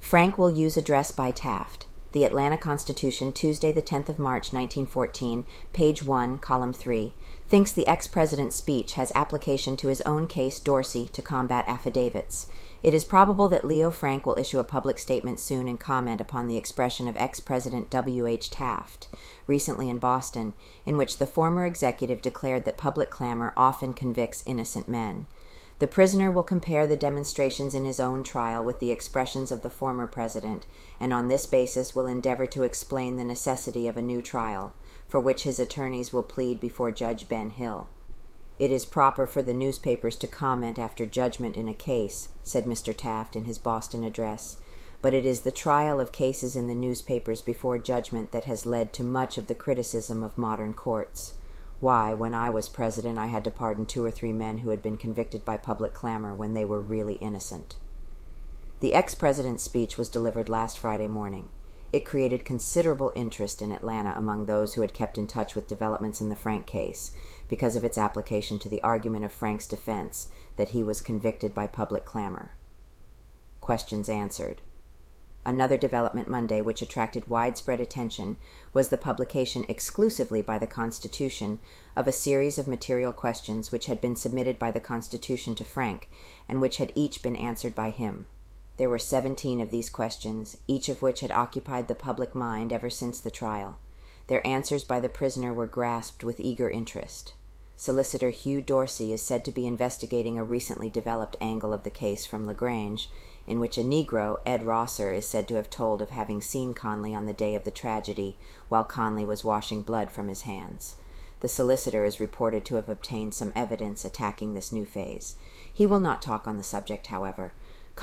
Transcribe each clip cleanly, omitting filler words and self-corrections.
Frank will use address by Taft. The Atlanta Constitution, Tuesday the 10th of March, 1914, page 1, column 3, thinks the ex-president's speech has application to his own case, Dorsey, to combat affidavits. It is probable that Leo Frank will issue a public statement soon and comment upon the expression of ex-President W.H. Taft, recently in Boston, in which the former executive declared that public clamor often convicts innocent men. The prisoner will compare the demonstrations in his own trial with the expressions of the former president, and on this basis will endeavor to explain the necessity of a new trial, for which his attorneys will plead before Judge Ben Hill. "It is proper for the newspapers to comment after judgment in a case," said Mr. Taft in his Boston address, "but it is the trial of cases in the newspapers before judgment that has led to much of the criticism of modern courts. Why, when I was president, I had to pardon 2 or 3 men who had been convicted by public clamor when they were really innocent." The ex-president's speech was delivered last Friday morning. It created considerable interest in Atlanta among those who had kept in touch with developments in the Frank case, because of its application to the argument of Frank's defense that he was convicted by public clamor. Questions answered. Another development Monday which attracted widespread attention was the publication exclusively by the Constitution of a series of material questions which had been submitted by the Constitution to Frank and which had each been answered by him. There were 17 of these questions, each of which had occupied the public mind ever since the trial. Their answers by the prisoner were grasped with eager interest. Solicitor Hugh Dorsey is said to be investigating a recently developed angle of the case from LaGrange, in which a Negro, Ed Rosser, is said to have told of having seen Conley on the day of the tragedy while Conley was washing blood from his hands. The solicitor is reported to have obtained some evidence attacking this new phase. He will not talk on the subject, however.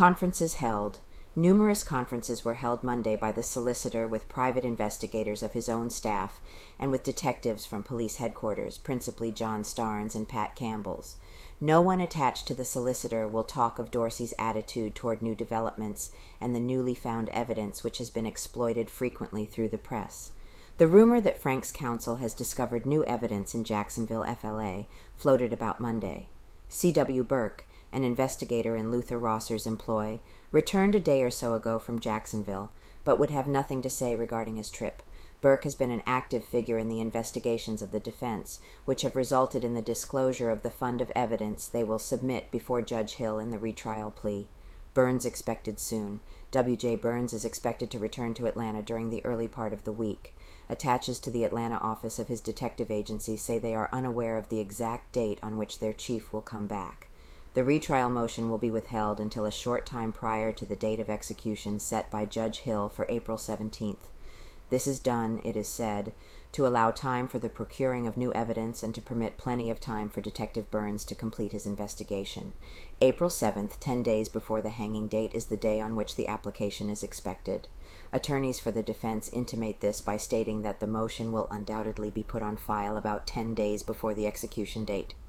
Numerous conferences were held Monday by the solicitor with private investigators of his own staff and with detectives from police headquarters, principally John Starnes and Pat Campbell's. No one attached to the solicitor will talk of Dorsey's attitude toward new developments and the newly found evidence which has been exploited frequently through the press. The rumor that Frank's counsel has discovered new evidence in Jacksonville FLA floated about Monday. C.W. Burke, an investigator in Luther Rosser's employ, returned a day or so ago from Jacksonville, but would have nothing to say regarding his trip. Burke has been an active figure in the investigations of the defense, which have resulted in the disclosure of the fund of evidence they will submit before Judge Hill in the retrial plea. Burns expected soon. W.J. Burns is expected to return to Atlanta during the early part of the week. Attaches to the Atlanta office of his detective agency say they are unaware of the exact date on which their chief will come back. The retrial motion will be withheld until a short time prior to the date of execution set by Judge Hill for April 17th. This is done, it is said, to allow time for the procuring of new evidence and to permit plenty of time for Detective Burns to complete his investigation. April 7th, 10 days before the hanging date, is the day on which the application is expected. Attorneys for the defense intimate this by stating that the motion will undoubtedly be put on file about 10 days before the execution date.